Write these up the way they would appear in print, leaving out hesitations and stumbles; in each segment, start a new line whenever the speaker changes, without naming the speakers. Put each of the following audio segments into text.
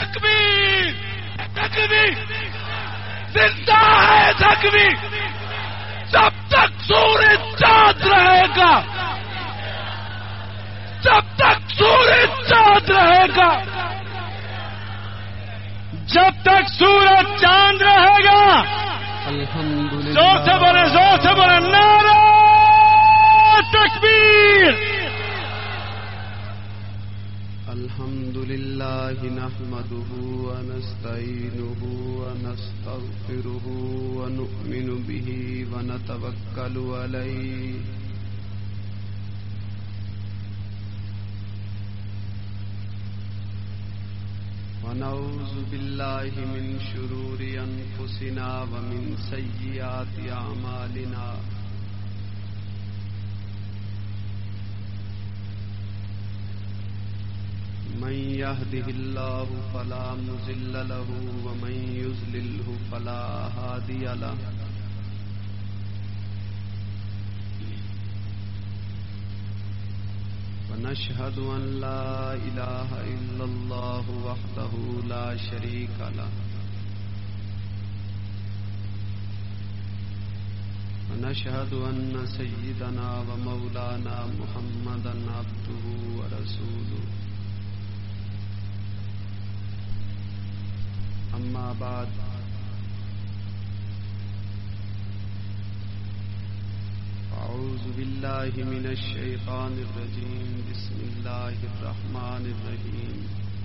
تکبیر تکبیر زندہ ہے تکبیر جب تک سورج چاند رہے گا جب تک سورج چاند رہے گا جب تک سورج چاند رہے گا
الحمدللہ
زور سے بولے نعرہ تکبیر
الحمدللہ نحمده ونستعینه ونستغفره ونؤمن به ونتوکل علیہ ونعوذ باللہ من شرور انفسنا ومن سیئات اعمالنا من يهده الله فلا مضل له ومن يضلل فلا هادي له ونشهد أن لا إله إلا الله وحده لا شريك له ونشهد أن سيدنا ومولانا محمدا عبده ورسوله أما بعد أعوذ بالله من الشيطان الرجيم بسم الله الرحمن الرحيم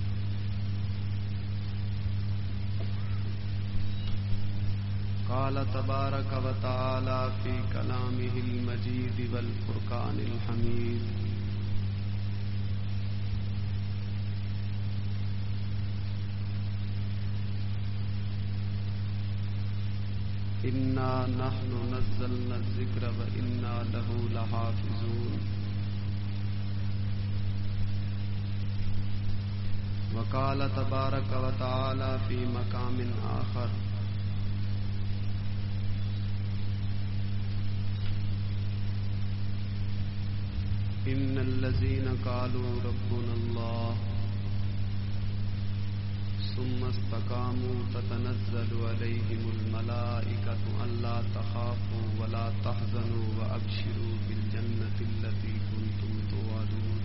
قال تبارك وتعالى في كلامه المجيد والفرقان الحميد إنا نحن نزلنا الذكر وإنا له لحافظون وقال تبارك وتعالى في مقام آخر إن الذين قالوا ربنا الله ثم استقاموا تتنزل عليهم الملائكة ألا تخافوا ولا تحزنوا وأبشروا بالجنة التي كنتم توعدون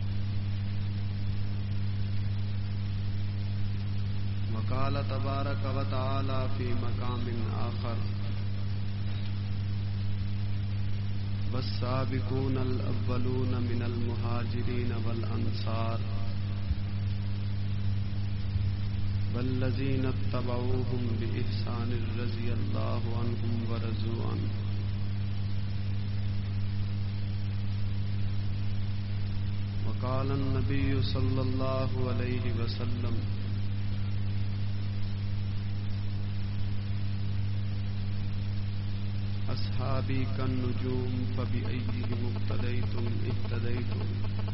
وقال تبارك وتعالى في مقام آخر والسابقون الأولون من المهاجرين والأنصار والذين اتبعوهم بإحسان رضي الله عنهم ورضوا عنه وقال النبي صلى الله عليه وسلم أصحابي كالنجوم فبأيهم اقتديتم اهتديتم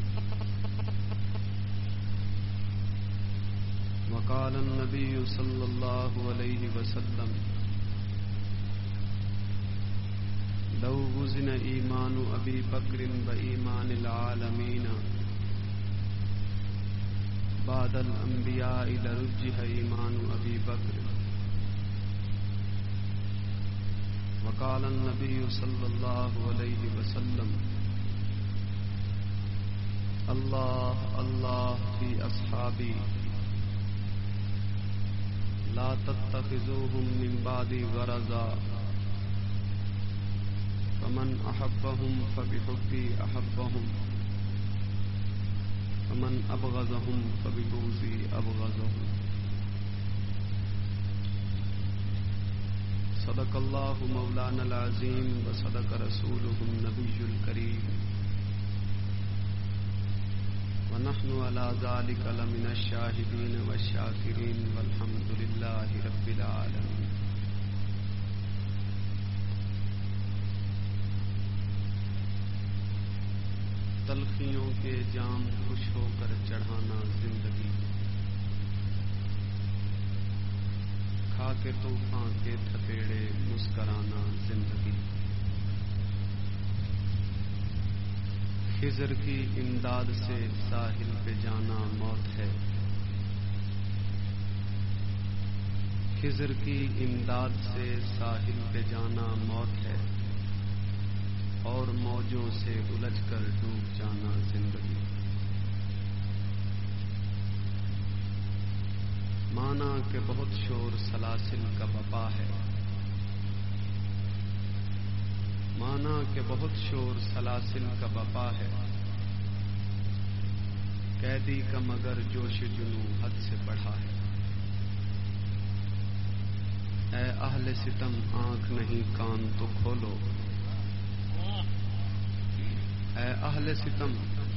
وقال النبي صلى الله عليه وسلم لو وزن إيمان أبي بكر وإيمان العالمين بعد الأنبياء لرجح إيمان أبي بكر وقال النبي صلى الله عليه وسلم الله الله في أصحابي لا تتخذوهم من بعدي غرضا فمن أحبهم فبحبي أحبهم ومن أبغضهم فببغضي أبغضهم صدق الله مولانا العظيم وصدق رسوله النبي الكريم ونحن على ذلك لمن الشاهدين والشاكرين والحمد لله رب العالمين تلخیوں کے جام خوش ہو کر چڑھانا زندگی کھا کے طوفان کے تھپیڑے مسکرانا زندگی خضر کی امداد سے ساحل پہ جانا موت ہے خضر کی امداد سے ساحل پہ جانا موت ہے، اور موجوں سے الجھ کر ڈوب جانا زندگی۔ مانا کہ بہت شور سلاسل کا بپا ہے، مانا کہ بہت شور سلاسل کا بپا ہے، قیدی کا مگر جوش جنوں حد سے بڑھا ہے۔ اے اہل ستم آنکھ نہیں کان تو کھولو، اے اہل ستم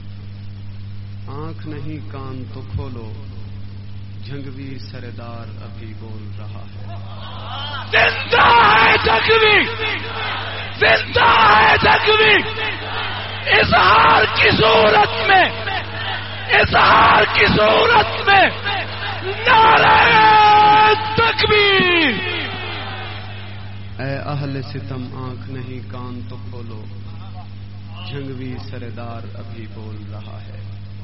آنکھ نہیں کان تو کھولو، جھنگوی سردار ابھی بول رہا ہے۔
زندہ ہے جھنگوی، زندہ ہے جھنگوی، اظہار کی صورت میں، اظہار کی صورت میں نعرہ تکبیر۔
اے اہل ستم آنکھ نہیں کان تو کھولو، جھنگوی سردار ابھی بول رہا ہے۔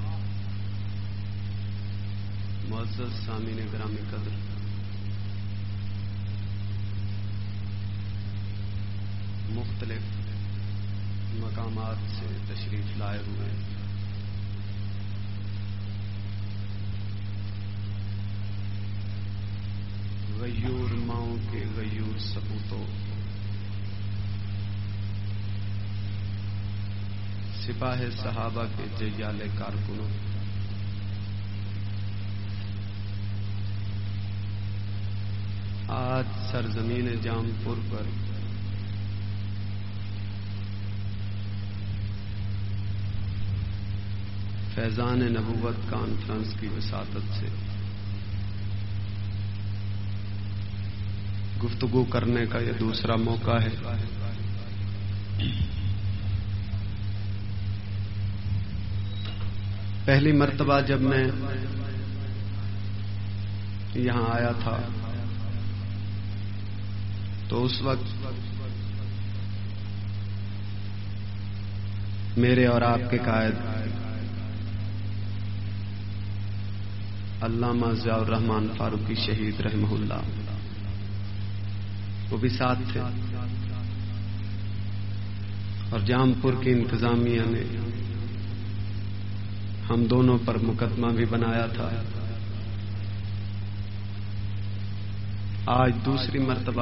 معزز سامعین گرامی قدر، مختلف مقامات سے تشریف لائے ہوئے غیور ماؤں کے غیور سپوتوں، سپاہ صحابہ کے جیالے کارکنوں، آج سرزمین جام پور پر فیضان نبوت کانفرنس کی وساطت سے گفتگو کرنے کا یہ دوسرا موقع ہے۔ پہلی مرتبہ جب میں یہاں آیا تھا تو اس وقت میرے اور آپ کے قائد علامہ ضیاء الرحمن فاروقی شہید رحمہ اللہ وہ بھی ساتھ تھے، اور جام پور کی انتظامیہ نے ہم دونوں پر مقدمہ بھی بنایا تھا۔ آج دوسری مرتبہ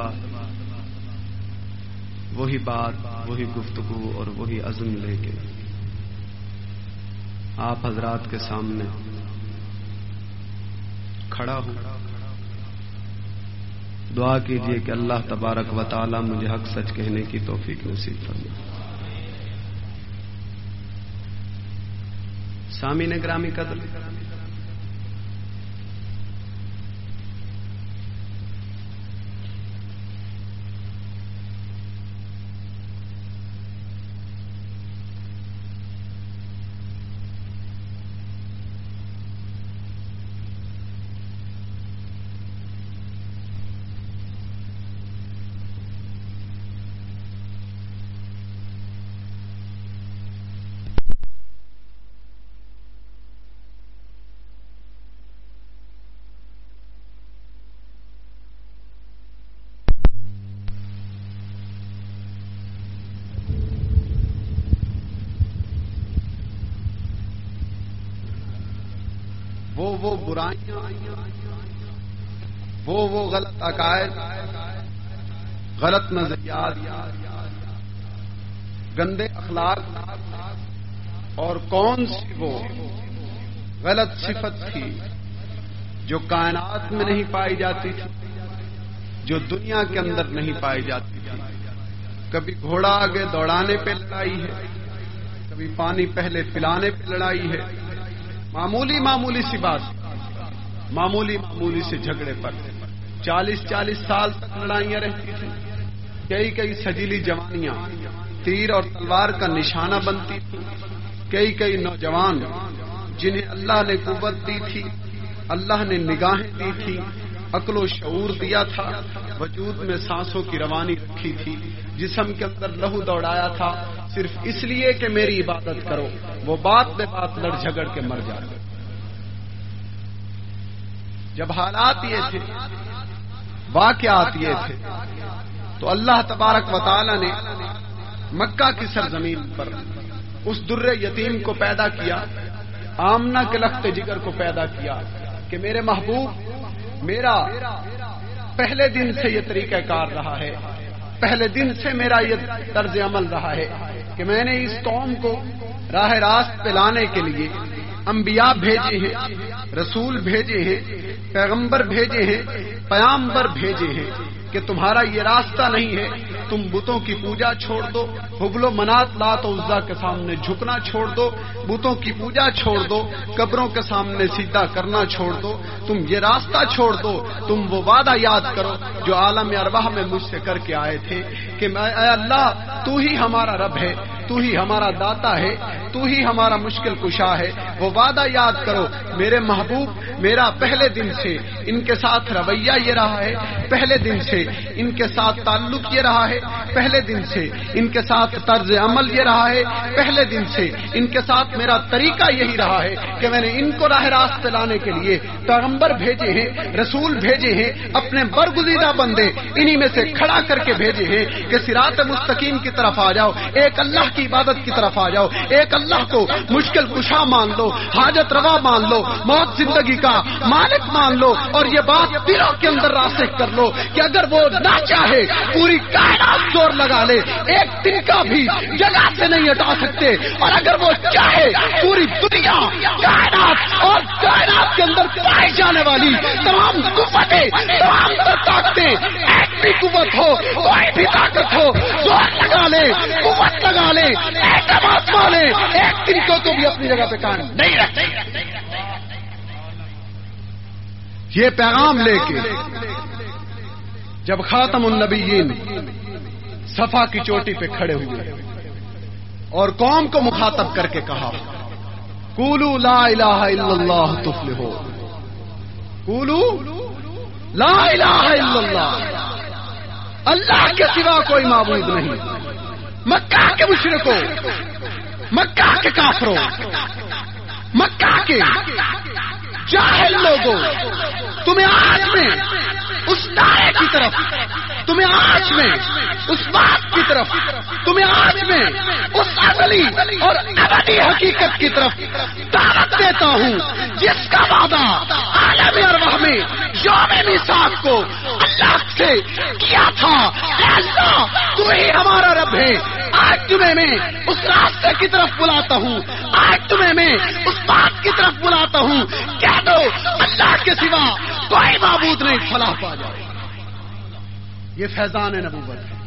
وہی بات، وہی گفتگو اور وہی عزم لے کے آپ حضرات کے سامنے کھڑا ہوں۔ دعا کیجئے کہ اللہ تبارک و تعالی مجھے حق سچ کہنے کی توفیق نصیب فرمائے۔ سامعین گرامی قدر، وہ برائیاں، وہ غلط عقائد، غلط نظریات، گندے اخلاق، اور کون سی وہ غلط صفت تھی جو کائنات میں نہیں پائی جاتی تھی، جو دنیا کے اندر نہیں پائی جاتی تھی۔ کبھی گھوڑا آگے دوڑانے پہ لڑائی ہے، کبھی پانی پہلے پلانے پہ لڑائی ہے، معمولی سی بات، معمولی سے جھگڑے پر 40 سال تک لڑائیاں رہتی تھیں۔ کئی سجیلی جوانیاں تیر اور تلوار کا نشانہ بنتی تھیں۔ کئی نوجوان جنہیں اللہ نے قوت دی تھی، اللہ نے نگاہیں دی تھی، عقل و شعور دیا تھا، وجود میں سانسوں کی روانی رکھی تھی، جسم کے اندر لہو دوڑایا تھا، صرف اس لیے کہ میری عبادت کرو، وہ بات بے بات لڑ جھگڑ کے مر جاتے۔ جب حالات یہ تھے واقعات یہ تھے تو اللہ تبارک و تعالی نے مکہ کی سرزمین پر اس در یتیم کو پیدا کیا، آمنہ کے لخت جگر کو پیدا کیا کہ میرے محبوب میرا پہلے دن سے یہ طریقہ کار رہا ہے، پہلے دن سے میرا یہ طرز عمل رہا ہے کہ میں نے اس قوم کو راہ راست پہ لانے کے لیے انبیاء بھیجے ہیں، رسول بھیجے ہیں، پیغمبر بھیجے ہیں، پیامبر بھیجے ہیں کہ تمہارا یہ راستہ نہیں ہے، تم بتوں کی پوجا چھوڑ دو، حبل و منات لات و عزا کے سامنے جھکنا چھوڑ دو، بتوں کی پوجا چھوڑ دو، قبروں کے سامنے سیدھا کرنا چھوڑ دو، تم یہ راستہ چھوڑ دو، تم وہ وعدہ یاد کرو جو عالم ارواح میں مجھ سے کر کے آئے تھے کہ اے اللہ تو ہی ہمارا رب ہے، تو ہی ہمارا داتا ہے، تو ہی ہمارا مشکل کشا ہے، وہ وعدہ یاد کرو۔ میرے محبوب میرا پہلے دن سے ان کے ساتھ رویہ یہ رہا ہے، پہلے دن سے ان کے ساتھ تعلق یہ رہا ہے، پہلے دن سے ان کے ساتھ طرز عمل یہ رہا ہے، پہلے دن سے ان کے ساتھ میرا طریقہ یہی رہا ہے کہ میں نے ان کو راہ راست پہ لانے کے لیے پیغمبر بھیجے ہیں، رسول بھیجے ہیں، اپنے برگزیدہ بندے انہی میں سے کھڑا کر کے بھیجے ہیں کہ صراط مستقیم کی طرف آ جاؤ، ایک اللہ کی عبادت کی طرف آ جاؤ، ایک اللہ کو مشکل کشا مان لو، حاجت روا مان لو، موت زندگی کا مالک مان لو، اور یہ بات دلوں کے اندر راسخ کر لو کہ اگر وہ نہ چاہے پوری کائنات زور لگا لے، ایک دن کا بھی جگہ سے نہیں ہٹا سکتے، اور اگر وہ چاہے پوری دنیا کائنات اور کائنات کے اندر پائی جانے والی تمام قوتیں، تمام طاقتیں، ایک بھی قوت ہو، کوئی بھی طاقت ہو، زور لگا لے، قوت لگا لے، اعتماد مانے، ایک دن کو بھی اپنی جگہ پہ قائم نہیں رکھتے۔ یہ پیغام لے کے جب خاتم النبیین صفا کی چوٹی پہ کھڑے ہوئے اور قوم کو مخاطب کر کے کہا قولوا لا الہ الا اللہ تفلحوا، قولوا لا الہ الا اللہ، اللہ کے سوا کوئی معبود نہیں۔ مکہ کے مشرکوں، مکہ کے کافروں، مکہ کے جاہل لوگوں، تمہیں آج میں اس نعرے کی طرف، تمہیں آج میں اس بات کی طرف، تمہیں آج میں اس ازلی اور ابدی حقیقت کی طرف دعوت دیتا ہوں جس کا وعدہ عالم ارواح میں یوم میثاق کو اللہ سے کیا تھا۔ اے اللہ تو ہی ہمارا رب ہے، آج تمہیں میں اس راستے کی طرف بلاتا ہوں، آج تمہیں میں اس بات کی طرف بلاتا ہوں، کہہ دو اللہ کے سوا کوئی معبود نہیں، فلاح پا جائے۔ یہ فیضان نبوت ہے،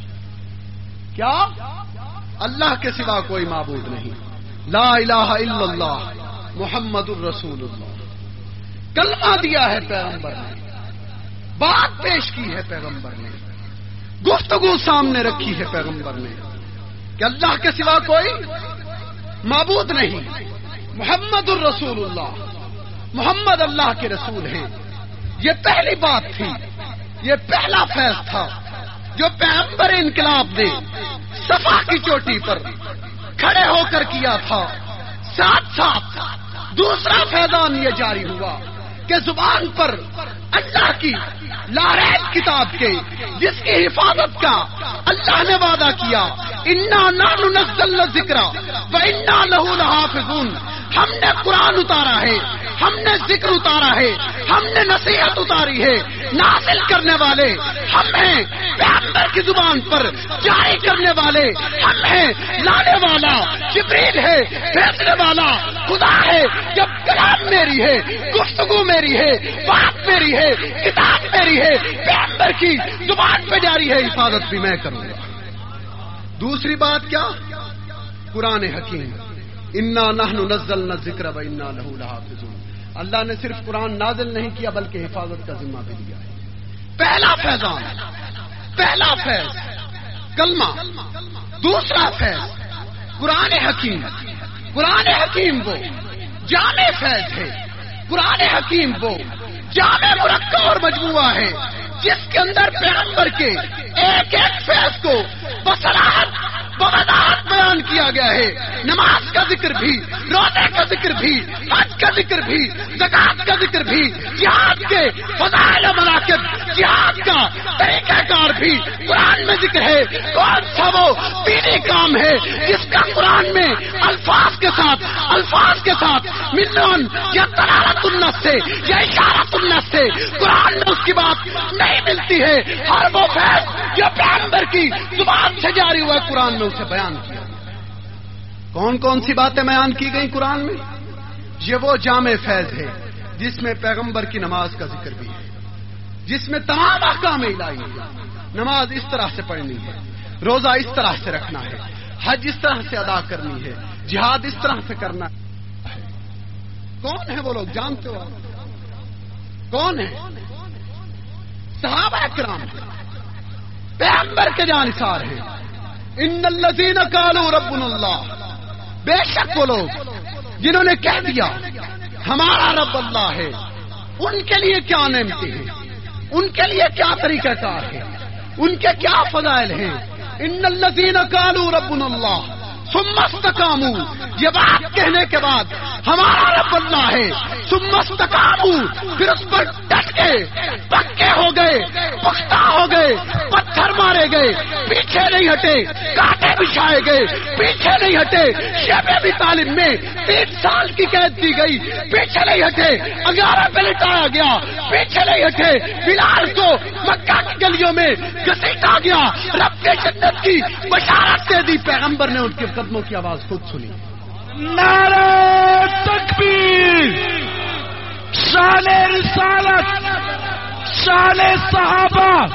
کیا اللہ کے سوا کوئی معبود نہیں، لا الہ الا اللہ محمد الرسول اللہ، کلمہ دیا ہے پیغمبر نے، بات پیش کی ہے پیغمبر نے، گفتگو سامنے رکھی ہے پیغمبر نے کہ اللہ کے سوا کوئی معبود نہیں، محمد الرسول اللہ، محمد اللہ کے رسول ہیں۔ یہ پہلی بات تھی، یہ پہلا فیض تھا جو پیغمبر انقلاب نے صفا کی چوٹی پر کھڑے ہو کر کیا تھا۔ ساتھ ساتھ دوسرا فیضان یہ جاری ہوا کہ زبان پر اللہ کی لاریب کتاب کے جس کی حفاظت کا اللہ نے وعدہ کیا، انا نحن نزلنا الذکر وانا لہ لحافظون، ہم نے قرآن اتارا ہے، ہم نے ذکر اتارا ہے، ہم نے نصیحت اتاری ہے، نازل کرنے والے ہم ہیں، پیغمبر کی زبان پر جاری کرنے والے ہم ہیں، لانے والا جبریل ہے، بھیجنے والا خدا ہے۔ جب کلام میری ہے، گفتگو میری ہے، بات میری ہے، کتاب میری ہے، پیغمبر کی زبان پہ جاری ہے، حفاظت بھی میں کروں گا۔ دوسری بات کیا؟ قرآن حکیم، انا نحن نزلنا الذکر وانا لہ لحافظون، اللہ نے صرف قرآن نازل نہیں کیا بلکہ حفاظت کا ذمہ بھی لیا ہے۔ پہلا فیضان، پہلا فیض کلمہ، دوسرا فیض قرآن حکیم۔ قرآن حکیم وہ جامع فیض ہے، قرآن حکیم وہ جامع مرکب اور مجموعہ ہے جس کے اندر پیغمبر کے ایک ایک فیض کو بصراحت بوضاحت بیان کیا گیا ہے۔ نماز کا ذکر بھی، روزے کا ذکر بھی، حج کا ذکر بھی، زکات کا ذکر بھی، جہاد کے فضائل و مناقب جہاد کا طریقہ کار بھی قرآن میں ذکر ہے. کون سا وہ دینی کام ہے جس کا قرآن میں الفاظ کے ساتھ ملون یا دلالت النص سے یا اشارت النص سے قرآن میں اس کی بات نہیں ملتی ہے. اور وہ فیض جو پیغمبر کی زبان سے جاری ہوا قرآن میں اسے بیان کیا. کون کون سی باتیں بیان کی گئی قرآن میں؟ یہ وہ جامع فیض ہے جس میں پیغمبر کی نماز کا ذکر بھی ہے، جس میں تمام احکام الہی ہے. نماز اس طرح سے پڑھنی ہے، روزہ اس طرح سے رکھنا ہے، حج اس طرح سے ادا کرنی ہے، جہاد اس طرح سے کرنا ہے. کون ہے وہ لوگ جانتے ہو آپ؟ کون ہے؟ صحابہ کرام پیغمبر کے جانثار ہیں. ان الذین قالوا ربنا اللہ، بے شک وہ لوگ جنہوں نے کہہ دیا ہمارا رب اللہ ہے. ان کے لیے کیا نعمتیں ہیں، ان کے لیے کیا طریقہ کار ہے، ان کے کیا فضائل ہیں. ان الذین قالوا ربنا اللہ ثم استقاموا، یہ بات کہنے کے بعد ہمارا رب اللہ ہے، ثم استقاموا، پھر اس پر ڈٹ گئے، پکے ہو گئے، پختہ ہو گئے، پتھر مارے گئے، پیچھے نہیں ہٹے، کانٹے بچھائے گئے، پیچھے نہیں ہٹے. شیب ابی طالب میں 3 سال کی قید دی گئی، پیچھے نہیں ہٹے. 11 پہ لٹایا گیا، پیچھے نہیں ہٹے. بلال کو مکہ کی گلیوں میں گھسیٹا گیا، رب کے جنت کی بشارت دے دی. پیغمبر نے ان کے قدموں کی آواز خود سنی.
نعرہ تکبیر، شان رسالت، شان صحابہ.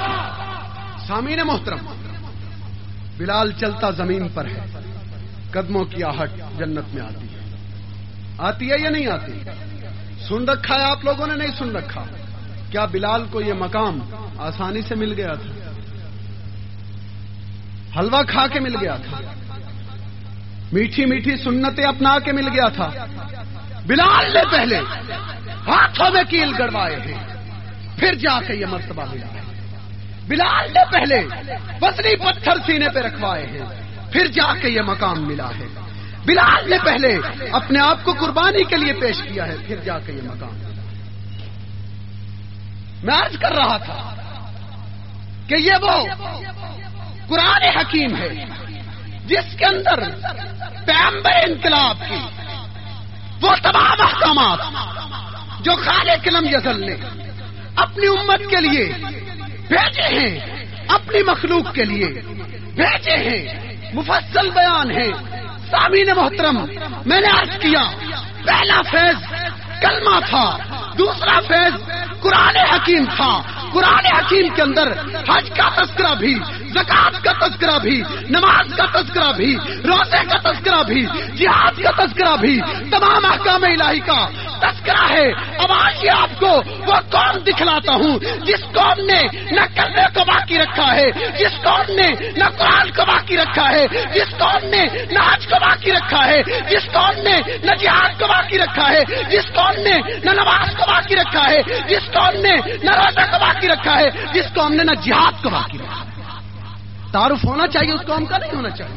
سامعین محترم، بلال چلتا زمین پر ہے، قدموں کی آہٹ جنت میں آتی ہے یا نہیں آتی؟ سن رکھا ہے آپ لوگوں نے؟ نہیں سن رکھا؟ کیا بلال کو یہ مقام آسانی سے مل گیا تھا؟ حلوہ کھا کے مل گیا تھا؟ میٹھی میٹھی سنتیں اپنا کے مل گیا تھا؟ بلال نے پہلے ہاتھوں میں کیل گڑوائے ہیں، پھر جا کے یہ مرتبہ ملا ہے. بلال نے پہلے وزنی پتھر سینے پہ رکھوائے ہیں، پھر جا کے یہ مقام ملا ہے. بلال نے پہلے اپنے آپ کو قربانی کے لیے پیش کیا ہے، پھر جا کے یہ مقام ملا. میں عرض کر رہا تھا کہ یہ وہ قرآن حکیم ہے جس کے اندر پیغمبر انقلاب کی وہ تمام احکامات جو خالق لم یزل نے اپنی امت کے لیے بھیجے ہیں، اپنی مخلوق کے لیے بھیجے ہیں، مفصل بیان ہے. سامعین محترم، میں نے عرض کیا پہلا فیض کلمہ تھا، دوسرا فیض قرآن حکیم تھا. قرآن حکیم کے اندر حج کا تذکرہ بھی، زکات کا تذکرہ بھی، نماز کا تذکرہ بھی، روزے کا تذکرہ بھی، جہاد کا تذکرہ بھی، تمام احکام الہی کا تذکرہ ہے. اب آج آپ کو وہ قوم دکھلاتا ہوں جس قوم نے نہ کلمے کو باقی رکھا ہے، جس قوم نے نہ قرآن کو باقی رکھا ہے، جس قوم نے نہ حج کو باقی رکھا ہے، جس قوم نے نہ جہاد کو باقی رکھا ہے، جس قوم نے نہ نماز کو باقی رکھا ہے، جس قوم نے نہ روزہ کو باقی رکھا ہے، جس قوم نے نہ جہاد کو باقی رکھا ہے. تعارف ہونا چاہیے اس قوم کا، نہیں ہونا چاہیے.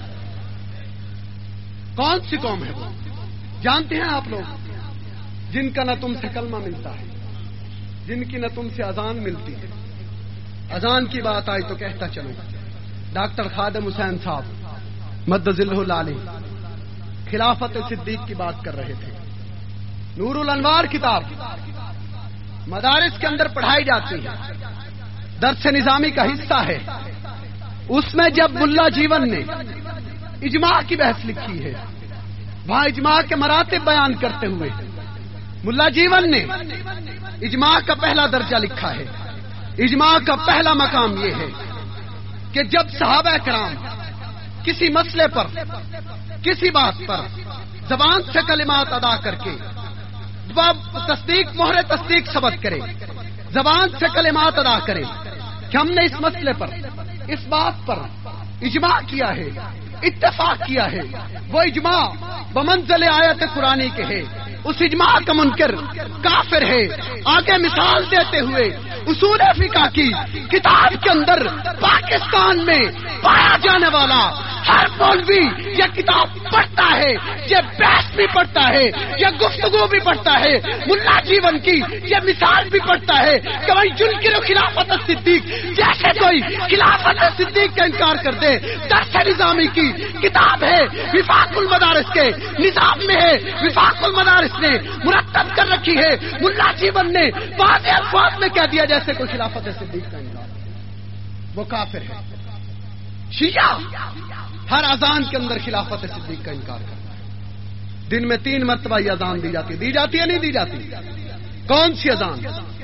کون سی قوم ہے وہ؟ جانتے ہیں آپ لوگ؟ جن کا نہ تم سے کلمہ ملتا ہے، جن کی نہ تم سے اذان ملتی ہے. اذان کی بات آئی تو کہتا چلوں، ڈاکٹر خادم حسین صاحب مد ظلہ العالی خلافت صدیق کی بات کر رہے تھے. نور الانوار کتاب مدارس کے اندر پڑھائی جاتی ہے، درس نظامی کا حصہ ہے. اس میں جب ملا جیون نے اجماع کی بحث لکھی ہے، وہاں اجماع کے مراتب بیان کرتے ہوئے ملا جیون نے اجماع کا پہلا درجہ لکھا ہے. اجماع کا پہلا مقام یہ ہے کہ جب صحابہ کرام کسی مسئلے پر، کسی بات پر زبان سے کلمات ادا کر کے تصدیق، مہر تصدیق ثبت کرے، زبان سے کلمات ادا کرے کہ ہم نے اس مسئلے پر، اس بات پر اجماع کیا ہے، اتفاق کیا ہے، وہ اجماع بمنزل آیت قرآنی کے ہے. اس اجماع کا منکر کافر ہے. آگے مثال دیتے ہوئے اصول فقہ کی کتاب کے اندر پاکستان میں پایا جانے والا ہر مولوی یہ کتاب پڑھتا ہے، یہ بحث بھی پڑھتا ہے، یہ گفتگو بھی پڑھتا ہے، ملا جیون کی یہ مثال بھی پڑھتا ہے کہ بھائی ينکر خلافت صدیق، جیسے کوئی خلافت صدیق کا انکار کر دے۔ درس نظامی کی کتاب ہے، وفاق المدارس کے نظام میں ہے، وفاق المدارس نے مرتب کر رکھی ہے، ملا جیون نے واضح الفاظ میں کہہ دیا جیسے کوئی خلافت صدیق کا انکار وہ کافر ہے۔ شیعہ ہر اذان کے اندر خلافت صدیق کا انکار کرتا ہے۔ دن میں 3 مرتبہ یہ اذان دی جاتی ہے نہیں دی جاتی؟ کون سی اذان؟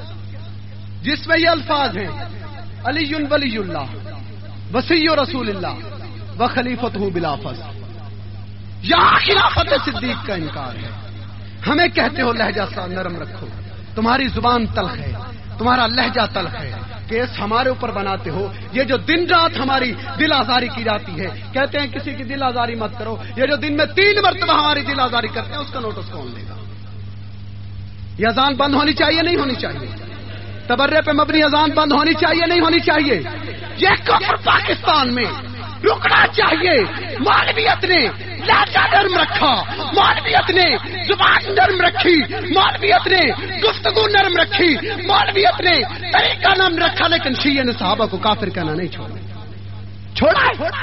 جس میں یہ الفاظ ہیں علی ولی اللہ وصی رسول اللہ و خلیفتہ بلا فصل، یہاں خلافت صدیق کا انکار ہے۔ ہمیں کہتے ہو لہجہ سا نرم رکھو، تمہاری زبان تلخ ہے، تمہارا لہجہ تلخ ہے، کیس ہمارے اوپر بناتے ہو۔ یہ جو دن رات ہماری دل آزاری کی جاتی ہے، کہتے ہیں کسی کی دل آزاری مت کرو، یہ جو دن میں 3 مرتبہ ہماری دل آزاری کرتے ہیں اس کا نوٹس کون لے گا؟ یہ اذان بند ہونی چاہیے نہیں ہونی چاہیے؟ تبرے پہ مبنی اذان بند ہونی چاہیے نہیں ہونی چاہیے؟ یہ کفر پاکستان میں رکنا چاہیے۔ مولویت نے لہجہ نرم رکھا، مولویت نے زبان نرم رکھی، مولویت نے گفتگو نرم رکھی، مولویت نے طریقہ نرم رکھا، لیکن شیعہ نے صحابہ کو کافر کہنا نہیں چھوڑا۔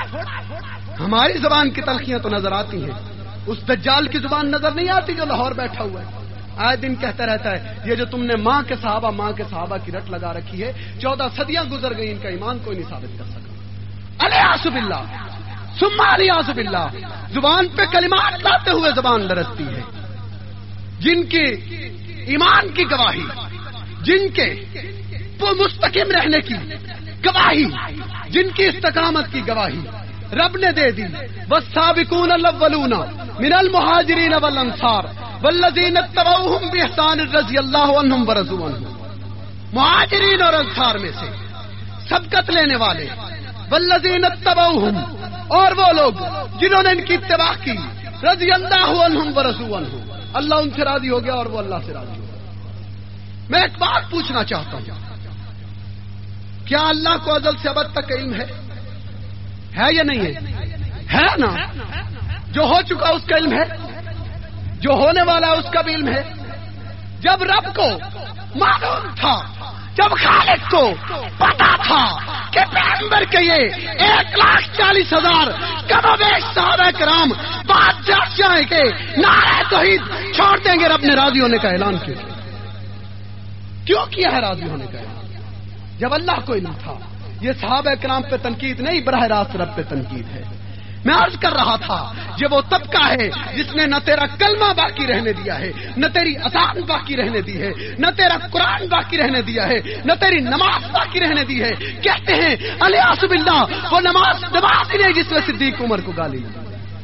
ہماری زبان کی تلخیاں تو نظر آتی ہیں، اس دجال کی زبان نظر نہیں آتی جو لاہور بیٹھا ہوا ہے، آئے دن کہتا رہتا ہے یہ جو تم نے ماں کے صحابہ کی رٹ لگا رکھی ہے، 14 صدیاں گزر گئی، ان کا ایمان کوئی نہیں ثابت کر سکا۔ الیاذ باللہ ثم الیاذ باللہ، زبان پہ کلمات لاتے ہوئے زبان لرزتی ہے، جن کے ایمان کی گواہی، جن کے مستقیم رہنے کی گواہی، جن کی استقامت کی گواہی رب نے دے دی۔ والسابقون الاولون من المہاجرین والانصار والذین اتبعوہم باحسان رضی اللہ عنہم ورضوا عنہ، مہاجرین اور انصار میں سے سبقت لینے والے، والذین اتبعوہم، اور وہ لوگ جنہوں نے ان کی اتباع کی، رضی اللہ عنہم ورضوا عنہ، اللہ ان سے راضی ہو گیا اور وہ اللہ سے راضی ہو گیا۔ میں ایک بات پوچھنا چاہتا ہوں، کیا اللہ کو ازل سے ابد تک علم ہے یا نہیں ہے نا؟ جو ہو چکا اس کا علم ہے، جو ہونے والا ہے اس کا بھی علم ہے۔ جب رب کو معلوم تھا، جب خالق کو پتا تھا کہ پیغمبر کے یہ 1,40,000 کم و بیش صحابہ کرام بات جات جائیں کہ نعرہ توحید چھوڑ دیں گے، رب نے راضی ہونے کا اعلان کیوں کیا ہے؟ راضی ہونے کا اعلان جب اللہ کو علم تھا۔ یہ صحابہ کرام پہ تنقید نہیں، براہ راست رب پہ تنقید ہے۔ میں عرض کر رہا تھا یہ وہ طبقہ ہے جس نے نہ تیرا کلمہ باقی رہنے دیا ہے، نہ تیری اذان باقی رہنے دی ہے، نہ تیرا قرآن باقی رہنے دیا ہے، نہ تیری نماز باقی رہنے دی ہے۔ کہتے ہیں الیاذ باللہ وہ نماز ہی نہیں جس میں صدیق عمر کو گالی دی۔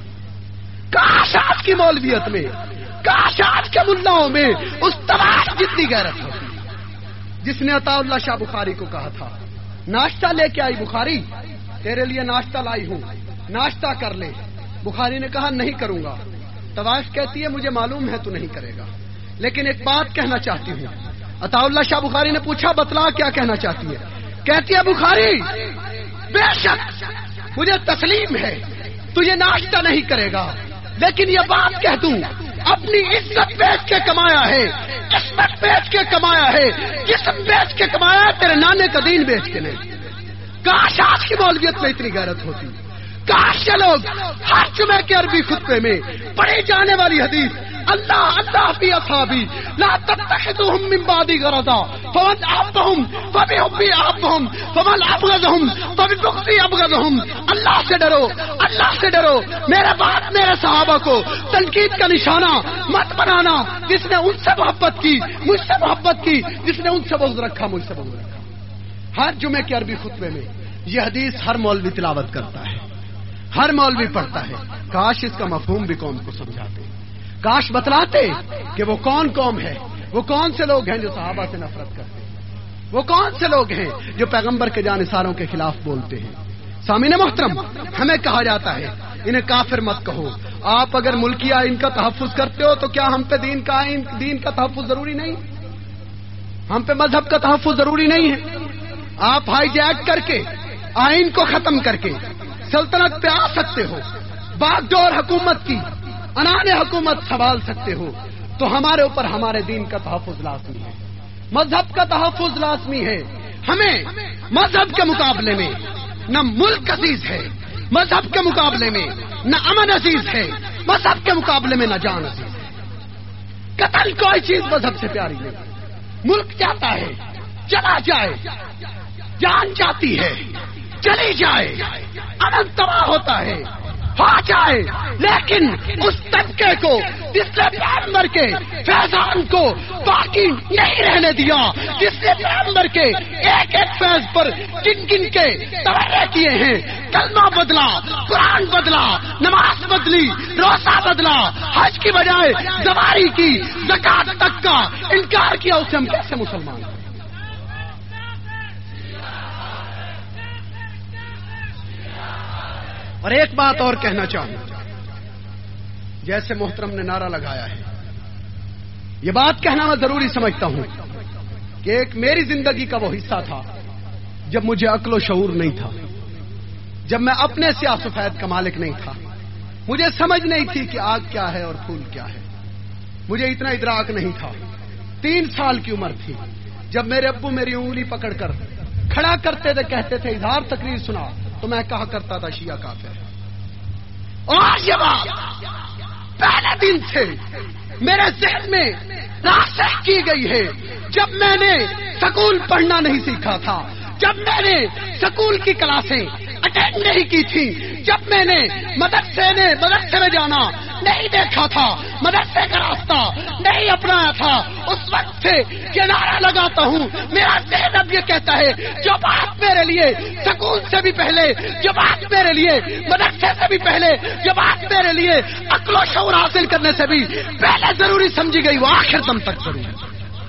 کاش آج کی مولویت میں، کاش آج کے ملاؤں میں اس تباہ جتنی غیرت ہوتی جس نے عطا اللہ شاہ بخاری کو کہا تھا ناشتہ لے کے آئی بخاری، تیرے لیے ناشتہ لائی ہوں، ناشتہ کر لے۔ بخاری نے کہا نہیں کروں گا۔ طوائف کہتی ہے مجھے معلوم ہے تو نہیں کرے گا، لیکن ایک بات کہنا چاہتی ہوں۔ عطا اللہ شاہ بخاری نے پوچھا بتلا کیا کہنا چاہتی ہے؟ کہتی ہے بخاری بے شک مجھے تسلیم ہے تو یہ ناشتہ نہیں کرے گا، لیکن یہ بات کہہ دوں اپنی عزت بیچ کے کمایا ہے، قسمت بیچ کے کمایا ہے، جسم بیچ کے کمایا ہے، تیرے نانے کا دین بیچ کے نہیں۔ کاش آج کی مولویت میں اتنی غیرت ہوتی، کاش یہ لوگ ہر جمعے کے عربی خطبے میں پڑھی جانے والی حدیث اللہ اللہ فی اصحابی لا تتخذوهم من بعدی غرضا فمن احبهم فبحبی احبهم فمن ابغضهم فببغضی ابغضهم، اللہ سے ڈرو، اللہ سے ڈرو، میرے بعد میرے صحابہ کو تنقید کا نشانہ مت بنانا۔ جس نے ان سے محبت کی مجھ سے محبت کی، جس نے ان سے بغض رکھا مجھ سے بغض رکھا۔ ہر جمعے کے عربی خطبے میں یہ حدیث ہر مولوی تلاوت کرتا ہے، ہر مولوی پڑھتا ہے۔ کاش اس کا مفہوم بھی قوم کو سمجھاتے، کاش بتلاتے کہ وہ کون قوم ہے، وہ کون سے لوگ ہیں جو صحابہ سے نفرت کرتے ہیں، وہ کون سے لوگ ہیں جو پیغمبر کے جانثاروں کے خلاف بولتے ہیں۔ سامعین محترم، ہمیں کہا جاتا ہے انہیں کافر مت کہو۔ آپ اگر ملکیہ ان کا تحفظ کرتے ہو تو کیا ہم پہ دین کا تحفظ ضروری نہیں؟ ہم پہ مذہب کا تحفظ ضروری نہیں ہے. آپ ہائی جیک کر کے آئین کو ختم کر کے سلطنت پہ آ سکتے ہو, باغ ڈور حکومت کی انانے حکومت سنبھال سکتے ہو, تو ہمارے اوپر ہمارے دین کا تحفظ لازمی ہے, مذہب کا تحفظ لازمی ہے. ہمیں مذہب کے مقابلے میں نہ ملک عزیز ہے, مذہب کے مقابلے میں نہ امن عزیز ہے, مذہب کے مقابلے میں نہ جان عزیز ہے. قتل کوئی چیز مذہب سے پیاری نہیں. ملک چاہتا ہے چلا جائے, جان جاتی ہے چلی جائے, امن تباہ ہوتا ہے ہو جائے, لیکن اس طبقے کو جس نے پیغمبر کے فیضان کو باقی نہیں رہنے دیا, جس نے پیغمبر کے ایک ایک فیض پر گن گن کے تبرع کیے ہیں, کلمہ بدلا, قرآن بدلا, نماز بدلی, روزہ بدلا, حج کی بجائے زواری کی, زکات تک کا انکار کیا, اسے ہم کیسے مسلمان ہیں؟ اور ایک بات اور کہنا چاہوں, جیسے محترم نے نعرہ لگایا ہے, یہ بات کہنا میں ضروری سمجھتا ہوں کہ ایک میری زندگی کا وہ حصہ تھا جب مجھے عقل و شعور نہیں تھا, جب میں اپنے سیاہ سفید کا مالک نہیں تھا, مجھے سمجھ نہیں تھی کہ آگ کیا ہے اور پھول کیا ہے, مجھے اتنا ادراک نہیں تھا. 3 سال کی عمر تھی جب میرے ابو میری انگلی پکڑ کر کھڑا کرتے تھے, کہتے تھے اظہار تقریر سنا, تو میں کہا کرتا تھا شیعہ کافر ہے. اور یہ بات پہلے دن سے میرے ذہن میں راسخ کی گئی ہے. جب میں نے سکول پڑھنا نہیں سیکھا تھا, جب میں نے سکول کی کلاسیں اٹینڈ نہیں کی تھی, جب میں نے مدرسے میں جانا نہیں دیکھا تھا, مدرسے کا راستہ نہیں اپنایا تھا, اس وقت سے یہ نعرہ لگاتا ہوں. میرا ذہن اب یہ کہتا ہے جو بات میرے لیے سکول سے بھی پہلے, جو بات میرے لیے مدرسے سے بھی پہلے, جو بات میرے لیے عقل و شعور حاصل کرنے سے بھی پہلے ضروری سمجھی گئی, وہ آخر دم تک ضروری ہے.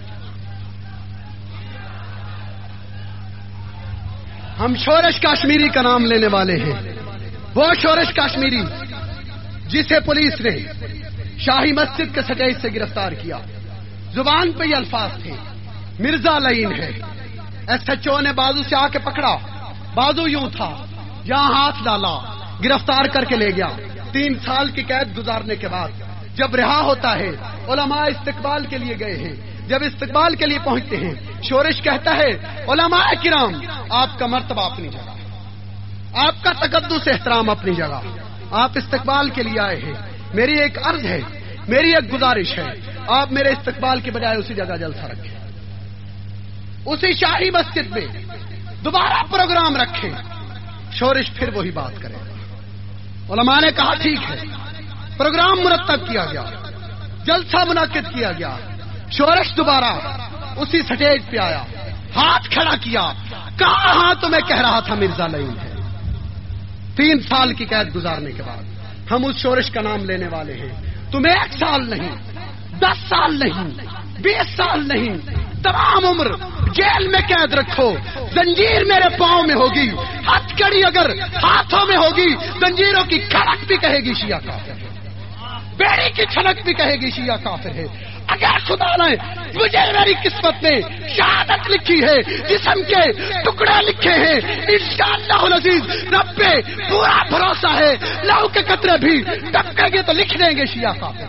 ہم شورش کاشمیری کا نام لینے والے ہیں. وہ شورش کاشمیری جسے پولیس نے شاہی مسجد کے سٹیج سے گرفتار کیا, زبان پہ یہ الفاظ تھے مرزا لعین ہے. ایس ایچ او نے بازو سے آ کے پکڑا, بازو یوں تھا, یہاں ہاتھ ڈالا, گرفتار کر کے لے گیا. 3 سال کی قید گزارنے کے بعد جب رہا ہوتا ہے, علماء استقبال کے لیے گئے ہیں, جب استقبال کے لیے پہنچتے ہیں, شورش کہتا ہے علماء کرام آپ کا مرتبہ اپنی جگہ, آپ کا تقدس احترام اپنی جگہ, آپ استقبال کے لیے آئے ہیں. میری ایک عرض ہے, میری ایک گزارش ہے, آپ میرے استقبال کے بجائے اسی جگہ جلسہ رکھیں, اسی شاہی مسجد میں دوبارہ پروگرام رکھیں. شورش پھر وہی بات کرے. علماء نے کہا ٹھیک ہے, پروگرام مرتب کیا گیا, جلسہ منعقد کیا گیا. شورش دوبارہ اسی سٹیج پہ آیا, ہاتھ کھڑا کیا, کہا ہاں تو میں کہہ رہا تھا مرزا لعین ہے. 3 سال کی قید گزارنے کے بعد ہم اس شورش کا نام لینے والے ہیں. تم 1 سال نہیں, 10 سال نہیں, 20 سال نہیں, تمام عمر جیل میں قید رکھو, زنجیر میرے پاؤں میں ہوگی, ہتھ کڑی اگر ہاتھوں میں ہوگی, زنجیروں کی کھڑک بھی کہے گی شیعہ کافر ہے, بیڑی کی چھلک بھی کہے گی شیعہ کافر ہے. اگر خدا نے مجھے میری قسمت میں شہادت لکھی ہے, جسم کے ٹکڑے لکھے ہیں, انشاءاللہ العزیز رب پہ پورا بھروسہ ہے, لہو کے قطرے بھی ٹپکیں گے تو لکھ دیں گے شیعہ کافر.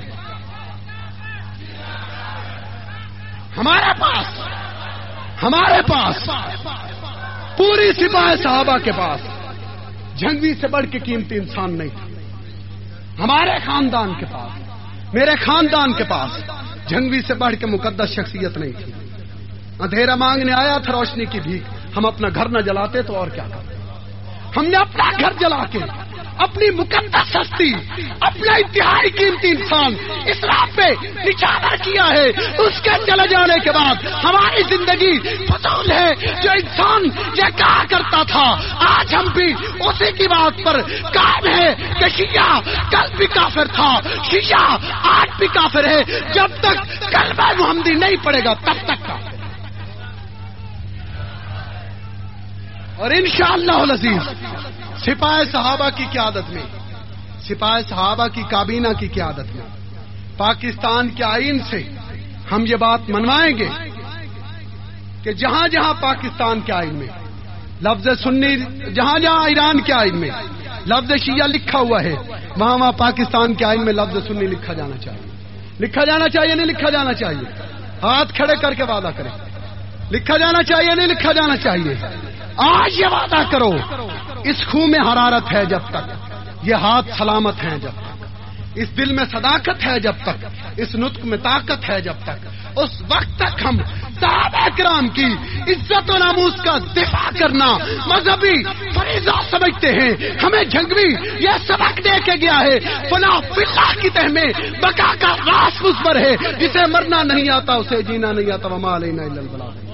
ہمارے پاس پوری سپاہ صحابہ کے پاس جھنگوی سے بڑھ کے قیمتی انسان نہیں تھا. ہمارے خاندان کے پاس, میرے خاندان کے پاس جھنگوی سے بڑھ کے مقدس شخصیت نہیں تھی. اندھیرا مانگنے آیا تھا روشنی کی بھیک, ہم اپنا گھر نہ جلاتے تو اور کیا کرتے. ہم نے اپنا گھر جلا کے اپنی مقدس ہستی, اپنا انتہائی قیمتی انسان اس راہ پہ نچھاور کیا ہے. اس کے چلے جانے کے بعد ہماری زندگی فضول ہے. جو انسان یہ کہا کرتا تھا, آج ہم بھی اسی کی بات پر قائم ہے کہ شیعہ کل بھی کافر تھا, شیعہ آج بھی کافر ہے. جب تک کلمہ محمدی نہیں پڑے گا تب تک کافر. اور انشاءاللہ العزیز سپاہ صحابہ کی قیادت میں, سپاہ صحابہ کی کابینہ کی قیادت میں, پاکستان کے آئین سے ہم یہ بات منوائیں گے کہ جہاں جہاں پاکستان کے آئین میں لفظ سنی، جہاں جہاں ایران کے آئین میں لفظ شیعہ لکھا ہوا ہے، وہاں وہاں پاکستان کے آئین میں لفظ سنی لکھا جانا چاہیے. لکھا جانا چاہیے نہیں لکھا جانا چاہیے؟ ہاتھ کھڑے کر کے وعدہ کریں. لکھا جانا چاہیے نہیں لکھا جانا چاہیے؟ آج یہ وعدہ کرو، اس خون میں حرارت ہے جب تک، یہ ہاتھ سلامت ہیں جب تک، اس دل میں صداقت ہے جب تک، اس نطق میں طاقت ہے جب تک، اس وقت تک ہم صحابہ کرام کی عزت و ناموس کا دفاع کرنا مذہبی فریضہ سمجھتے ہیں. ہمیں جھنگوی یہ سبق دے کے گیا ہے، فنا فلا کی تہ میں بقا کا راز مصبر ہے، جسے مرنا نہیں آتا اسے جینا نہیں آتا. وما علینا الا البلاغ.